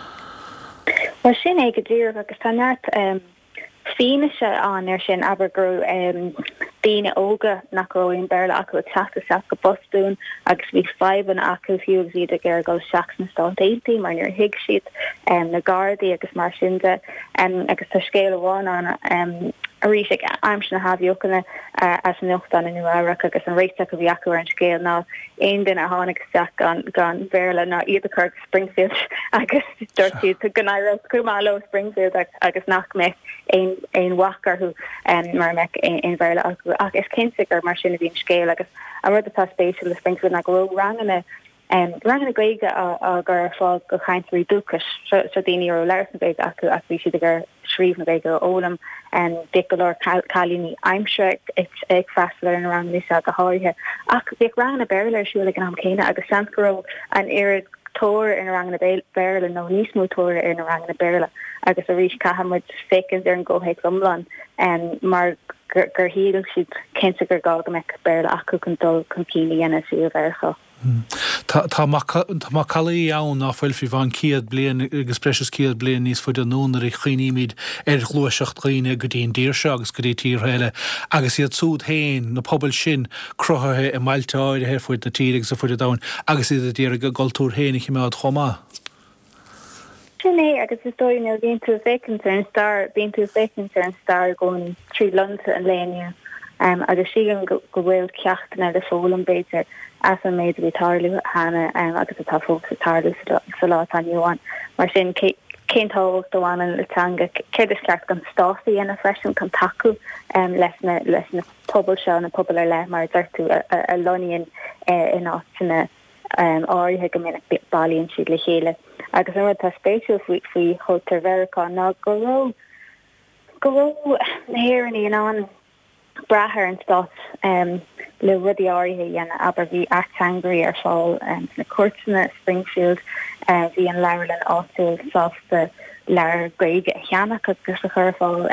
Speaker 5: Well sin é go dtíir agus táneart fine se an sin aber gro bíine óga nach roin berla acu tata seach go bosún agus bhí 5 an acu fiú hí a ggéir go seach na stát 80 mar nuair hiig siad na Gardaí agus mar sinnte agus tá scéal amháin an a rí aim sin na haíocanna as an nucht an nu áireach agus an réiteach go bhí acu ar an scéal ná aon duine a tháinig seach gan bhéla ná iad a chuir Springfield agus dúirtí tu gan cumáló Springfield agus nach me ein wachar who mar me in bhéla ach is cinnte gur mar sin a bhíon scéal agus a rud atá spéisiú le Springfield na go rangana gaige a gur fá go chaintí dúchas so daine ar leir na gaige acu ach bhí siad gur sríomh na gaige ólam dicolor chalíní aimimse ag freistal an rang níos a go háirithe ach bhíh rang na beirle siúla an am céine agus seanró an irid tóir in rang na beirle nó níos mó tóir in rang na beirle agus a rís cahamid fécinn ar an ggóhéic lomlan mar gur híal siad cinnte gur gága me beirle acu chun dul chun cíine dhéana siú bheircha.
Speaker 1: Tá má calaí ann á bhfuil fi bhain ciad blian agus breis ciad blian níos fuid an nónar I chuoiníimiid ar gluaiseach chuoine go dtíon díirse agus go dtí tíorthéile agus iad súd héin na pobl sin cruthathe I mailte áirithe fuid na tíigh sa fuid a dain agus iad a dtíar go goltúr hénig I meád chomá.
Speaker 5: Sinné agus is dói nó bíon tú fécintar an star going trí London an léine agus sigan go bhfuil ceachtainna le fólam béidir as an méid bhí tarlú hana agus atá fós a tarlú sa lá aniuáin mar sin céntáil doháin an letanga céad is ceart gan stásaí ana freisin gan taú leis na pobl seo na pobl ar le mar dúirtú a loníonn in átainna áirithe go minic bailíonn siad le chéile. Agus an tá spéisiú faoi chotar bhearicá ná go raibh nahéirí an an brathair an stát le rudí áirithe dhéana aber bhí achtangraí ar fáil na cuairteanna Springfield bhí an leirlan áúil sásta leir gaige a cheannach agus a chur fáil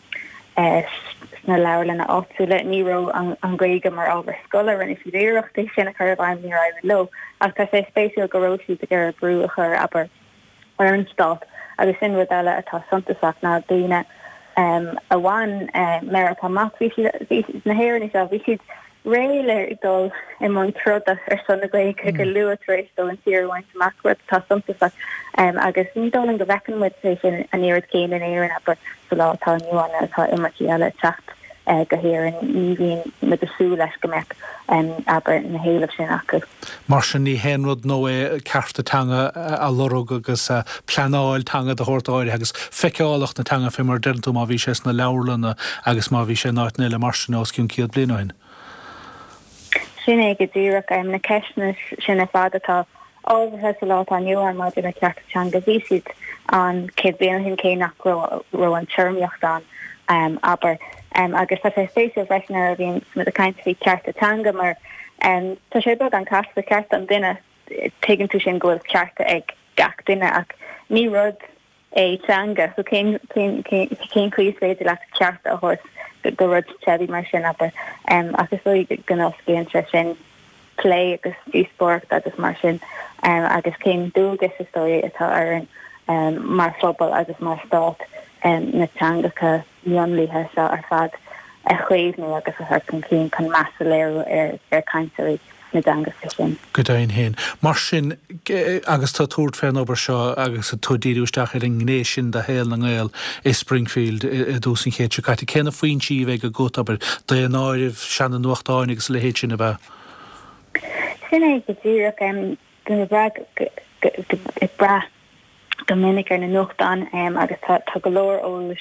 Speaker 5: na leirlan áúile níró an gaige mar ábhar scolar an is réireacht é sinna chur bhaim ní raibh lo ach tá sé spéisiú go róisiú a gur brú a chur aber ar an stát agus sin rud eile atá suntasach ná daine a bhain America mac na héirní se bhí siad réile dul I man troda ar sanna gaige go luaéis dul an tíorhaint macrad tá suntasach agus ní dul an go bhecin mu sin an éad céin an éan aber sa látá nuána atá imartí eile techt go héir ní bhíon mu asú leis go meic aber na héalah sin acu.
Speaker 1: Mar sin ní henrod nó ceartatanga a lorug agus planáil tanga de hortáir agus feiceálacht na tanga fé mar dentum má bhí sé na leirlanna agus má bhí sé náitnéile mar sin osciún ciad blianain.
Speaker 5: Sinné go dtíach na ceisna sinna fadatá ábharthe sa lá aniuáin má duna ceartatanga bhí siad an cé bliana hin cé nach ro an termíocht an aber agus tá sé spéisiú freisin a bhíon mu a caiint fhí ceartatanga mar tá sé bag an casta ceart an duine tuigeann tú sin gohfuil cearta ag gach duine ach ní rud é teanga so cén clús féidir le cearta a thuirs go rud teddy mar sin aber agus gan oscéan se sin play agus e-sport agus mar sin agus cén dúgus is dói atá ar an mar fphobal agus mar stát na teangacha mionlíthe se ar fad a chuomhnú agus a chun cín chun measa léirú ar caiinteí na dangas sin.
Speaker 1: Go daon héin. Mar sin agus tá túirt féin obair seo agus a tudíúisteach ar an gnééis sin de héal na ggéil I Springfield I dús an chéit caiiti céna faoin si bheith go gut aber de an áirih sean an nuachtáin agus le héit sin a bheith.
Speaker 5: Sin é go dtíach go bra go minic ar na nuchtán agus tá go leor ólis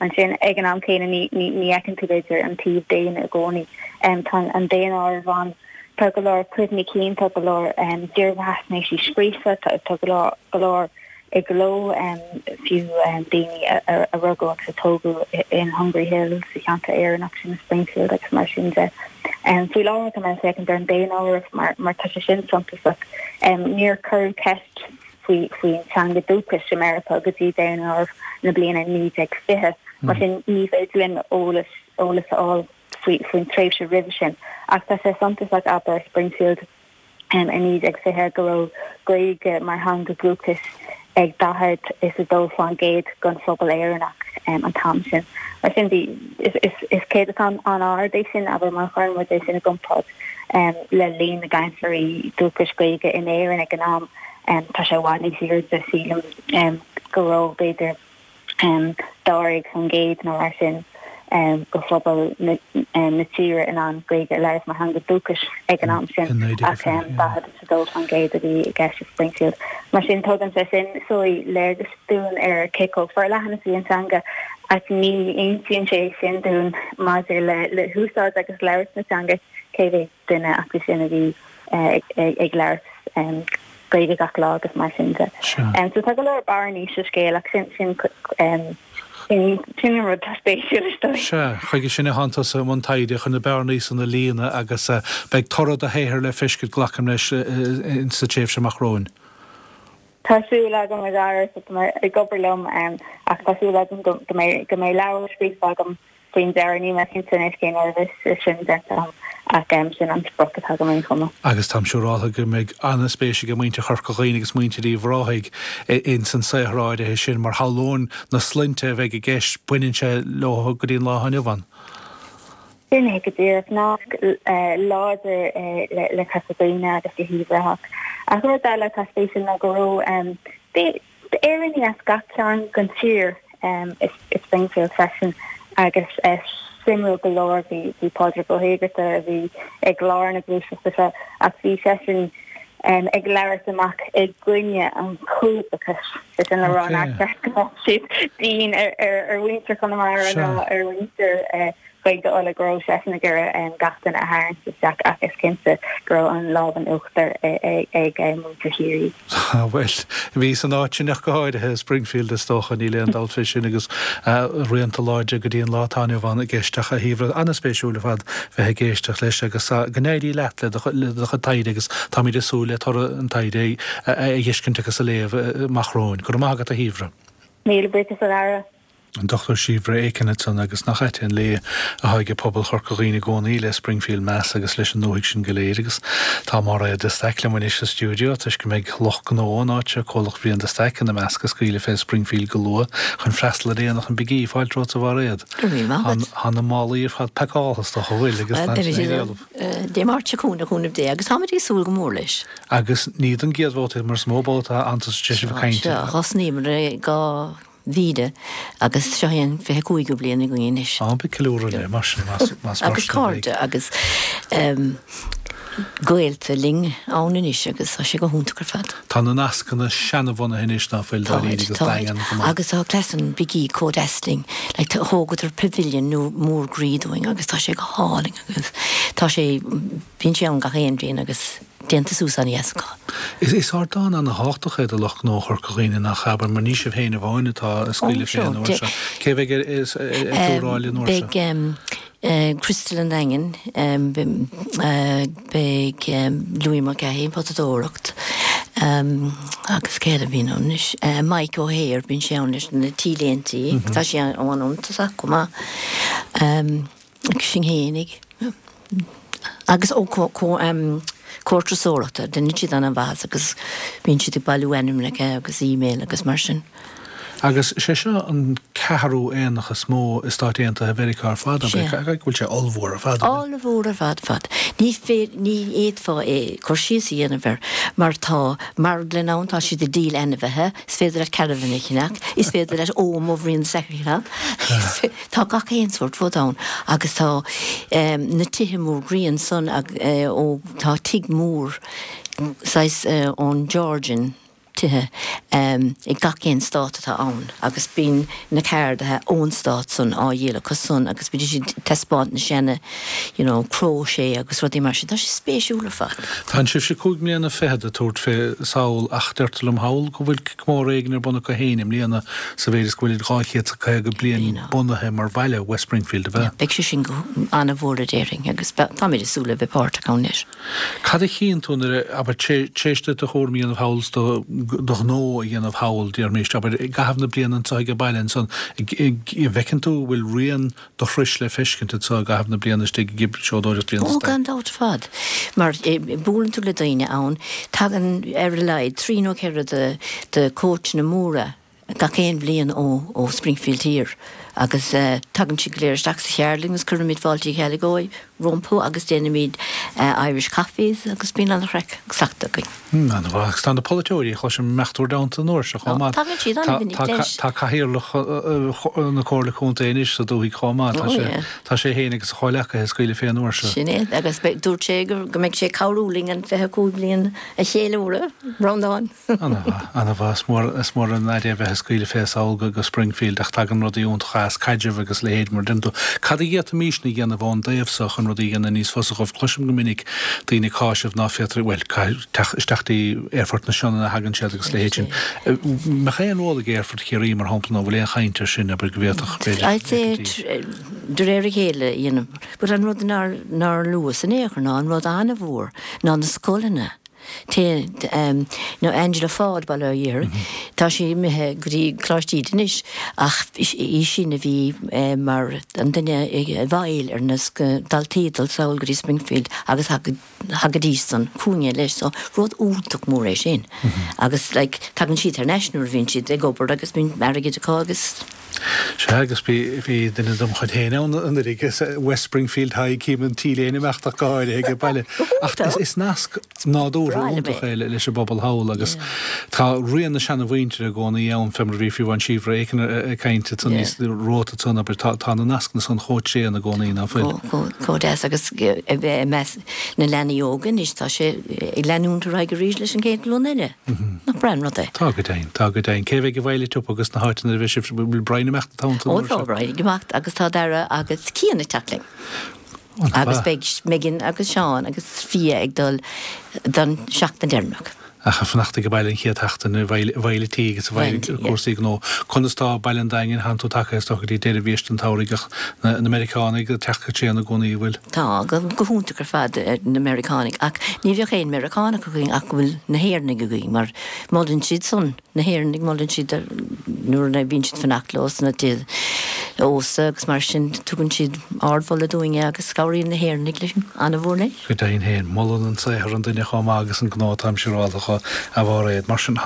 Speaker 5: an sin ag an am céine ní ecan tú beidir an tíb déine a gcónaí tan an déana á bhan tá go leir cuimhní cín tá go leir dearbhasnééis sí scrífa tá go leir ag gló fiú daoine a rugach sa tógu in Hungry Hills sa cheanta éireannach sin Springfield agus mar sin de fú lá me second an déana áir mar tá sin sontasach níor cur ceist faoin teanga dúchas America gotí déana áir na bliana ní ag fithe mar sin ní féidirlinn ólas áil faoin tréimh se rihi sin ach tá sé sontasach aber Springfield a ní ag fithe go gréige mar hanga glúchas ag dahead is a dófán géad gon phobal éireannach an tam sin. Mar sin is céad an ardééis sin aber mar chuirm éis sin a gumpád le líon na gaiinsarí dúchas gréige in éireann ag an am tá sé bhád síir de sílam goró beidir dáigh an géad nó mar sin go phobal na tíre in an gréige leis mar hanga dúchas ag an am sin ach dahead is a dófán géad a bhí gceiste Springfield. Mar sin tugann sé sin sóí léir de stún ar kicó far lehanana sí antanga ach ní aontíonn sé sin dún maidir le húsáid agus leirs natanga céhé duine agus sin a bhí ag leirs gréige gach lá agus mar sin de. So tá go leir barní se scéal ach sin rud spéisiúliste.
Speaker 1: Se chuige sinna hananta sa món taide chun na bearnaí san na líana agus beag torad a héir le fiscid glacham leis in sa téh semachróin.
Speaker 5: Tásúla go mar áir i goberlum ach tásúla go mé leabhar spríagam faoin dearní me sin san cé nervvis sin ach sin an sprocad ha go mé chuma.
Speaker 1: Agus tam siúrátha go méid anna spéisi go muinte charcochaí agus muinte í bhráigh in san saithráide hé sin mar hallón na slinte bheith a gceist buinn se lotha go dtíon láhanne bhain.
Speaker 5: Sin go dtíir nach láidir le Casabona agus i híomhraach. A chu le caspéisisin na goró de éirí as gachan gon tír is Springfield fashion agus simú go leir hí páidir go héigeta a bhí ag glár na glúiste ach bhí sesin ag leir amach ag gcuine an cúp agus is in lerán siad dín ar winter chun mar ar winter chuig go óla gró sesin agur gatain a háin seach agus cinnte gro an lában uachtar ag múta hiirí.
Speaker 1: Well, bhí san áitinach go háidethe Springfield is tócha ní leon dalfi sin agus rianta láide go dtíon látáinú bhana géisteach a híomh anna spéisiúla fad bheit géisteach leis agus gnéirí leat le chu taide agus tá míad súla tar an taide a dhéiscinnte agus a léamh machróin, gur mágad a híomhra.
Speaker 5: Níl butas a lara.
Speaker 1: An dochtar síomhre écanna san agus nach éitíonn le a haige pobl chorcaína gcónaí le Springfield Mass agus leis an nóigh sin goléir agus tá mar a desteicla muis a stúdio tuis go méid loch gó áte cholach bhíon desteic na meas go scuile fé Springfield go lua chun freistal réanach an bigí fáilrá a bhar réad. Hanna málaíomh had peálas do bhfuil agus
Speaker 6: dé marteúna chunah dé agus haid í súl go mór leis.
Speaker 1: Agus níd an géadhóta mar smóbáta antas teisi bhchainte.
Speaker 6: Chosníimre gá víide agus seohéan fé cuaig go bliana go inis.
Speaker 1: Be kilúra le mar
Speaker 6: agus cáde agus goilte ling ánis agus a sé go húnta gur fad.
Speaker 1: Tá na nascanna seanna bhna hinis ná fil daígus dagan.
Speaker 6: Agus á cléan bigí códestling le thógad ar pavilion nó mór grídúing agus tá sé go háling agus tá sé bín sé an ga chéon blion agus déanta súsan iesca.
Speaker 1: Is ádáin an na hátachaid a loch nóchar choíine nach chabar mar ní sibh héanana bháine tá a scuile féin nóir se. Cé bheith is túráile nóir se?
Speaker 6: Crystal an Engen beag Louis Mackay potadóracht agus céad a bhín annis Mike O'Hare bín sé annis na tíléntí tá sé anúnta go má sin héananig agus ó cuairtrasóireachta den siad an bhás agus bín siad i bailúhainnim le agus e-mail agus mar sin.
Speaker 1: Agus sé seo an ceharú éanacha smó istáíonnta a bhéidir cá fad bhfuil sé olmhór a fad.
Speaker 6: Olmhór a fad. Ní éadfá é chuirsí ana bhar mar tá mar lenátá si de díl enmhethe, is féidir le cehannichinach, is féidir leis óm ó bhríon secrethach. Tá gach éonsúirt fódáin agus tá na tithe mór gríon son ó tá tig mór sais ón Georgian tithe I gacén stát atá ann, agus bín na cairdathe ón stát san á dhéile cosún, agus bíidir si testpáint na sinne, cró sé agus rudí mar sin, tá sé spéisiúla fa.
Speaker 1: Tá sib sé cúg mlíana fehad a túirt fé saoil achtartalm hawl go bhfuil mór éigear buna go héanaim líana sa bhéidir gohfuil ráchéad a caiig go blion bunathe mar bhaile West Springfield a bheith.
Speaker 6: Beic sé sin go anna bhór a déring, agus tá méidir súla bheith páirta cáis.
Speaker 1: Cad chéan túnar aber téiste a chóir míanamh hawls do nó dhéanamh hawl díar méist, aber gahafna blian an táige bailen son bhecinn tú bhfuil rian do chris le fiscinnta tá gahafna blian is gib seodóir blian.
Speaker 6: Ó gan dát fad. Mar búlan tú le daine ann, tagan leid trí nó ceire de coach na móra ga céin blian ó Springfield hir. Agus tagan si léir staach sa chearling gus chur míid fáiltí cheala góid rompu agus déana míid Irish Cafés agus bí an rec sagta go.
Speaker 1: An bh stand a politóí chu sem mechtú dáanta nóir se chomá. Tá caiíirlach na cóla chuntaéis a dúí chomá tá sé héana agus choilecha he scoile fé nóir se.
Speaker 6: Sinné agus dúirt sé go meid sé cáúling an fethe cúblion a chéúra Rodáin.
Speaker 1: Anna bh is mór an naide bheith scoile fé ága go Springfield ach tagan rodíún chas caidirh agus léhéad mar dintú. Cad ghéad a mísna ghéanana bháin daobhsach an rodí ghéanana níos fosach chluisiim go minic daoine cáisih ná fétar bhfuil isteachtaí éfort na seanna hagann sé agus léhéin. Me ché anóla éfort chéirí mar hapla bhfuil éon chaintear sin a gur gohhéach
Speaker 6: de réir chéile dhéanam, bud an rud nar luas an éair ná an rud anna bhór ná na scolanna. Angela Fád ball dhéir, tá sí mithe goí chláistíad inis ach í sinna bhí mar an duine bhail ar na daltídal saoil goí Springfield agus hagadístan cúne leis so rud úntaach mór éis sin. Agus tagan siad international bhín siad ag gobar agus bín marigid agus.
Speaker 1: Se agus bhí duine dom chuid héine an West Springfield ha címan tíléana meachta gáir ag bailile. Ach is nasc nádúra úntachéile leis a bobbal hawl agus tá rian na seanna bhaintear a gcóna ann femar rifiú an síomhra écan cainte tan níos róta tún aber tá na nasc na san chót sé na gcónaí ná fuil.
Speaker 6: Códás agus na lena jógan is tá sé i leúnta raig ríis leis an céad lúnaile. Na brenn rud é.
Speaker 1: Tá go dain. Céh go bhhaile tup agus na háitina bheith sibh bhfuil brainine meachta tánta.
Speaker 6: Ó brainine gemacht agus tá dara agus cíanna taling. Agus beig megin agus seán agus fia ag dul don seachta dermach.
Speaker 1: Acha fannachta go bailin chiad heachta na bhaile tí agus bhaile cuasaí nó chunastá bailin daingin hanú take is tocha dí déidir bhíist an táirigach na Americanig go techa sé na gcónaí bhfuil.
Speaker 6: Tá go húnta gur fad na Americanig ach ní bhíoh éon Americana go going ach bhfuil na héirnig go going mar mollinn siad son na héirnig mollinn siad nuair na bhín siad fannachlós na tíad ósa agus mar sin tugann siad ardbhil a dúinge agus scáiríonn na héirnig leis anna bhórna.
Speaker 1: Go daon héin mollan an saothar an duine chomá agus an gnátáim sirádacha a bhréad mar sin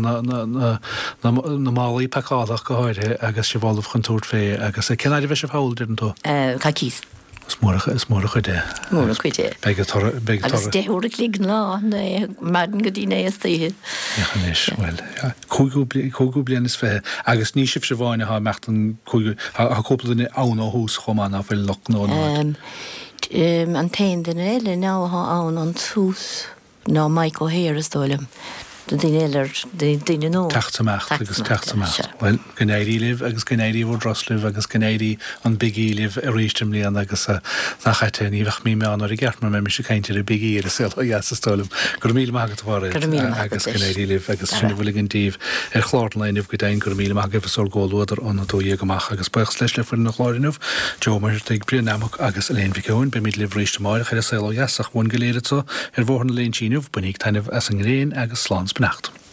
Speaker 1: na málaí peáach go háirthe agus sé bhálah chun túirt fé agus é cenáidir bheith se fáil didn't tú?
Speaker 6: Caicís.
Speaker 1: Is mór chuide.
Speaker 6: Mór chuide. Agus déúra líg lá madan go dtíine éí.
Speaker 1: Chanéis bhfuil cógú blian is fé agus ní sibh se bháinine há meachtan cúplaine ann ó hús chomán a bhfuil loch nó.
Speaker 6: An tain den eile ná ann an tús ná Mike O'Hare is dóilem. Den duine nó.
Speaker 1: Teachtamach agus teachtamach. Well, gnéirí liv agus gnéirí bhór drosliv agus gnéirí an bigí liv a ríistem líon agus nach chaite níhach mí me an ar i gert mar me se caiintear a bigí ar a sil jas a stolum. Gur míle mágat bhar agus gnéirí liv agus sinna bhfuil an díh ar chláirlainmh go dain gur míle mágat fasol ggóúidir an dó dhéagach agus bech leis le fu na chláirinmh, Jo mar ag brianamach agus a léon bhicún be míid liv ríistemáir chuir a sil jasach bhain goléad so ar bhórna léon tíinmh bunig tainmh as an réin agus slán benacht.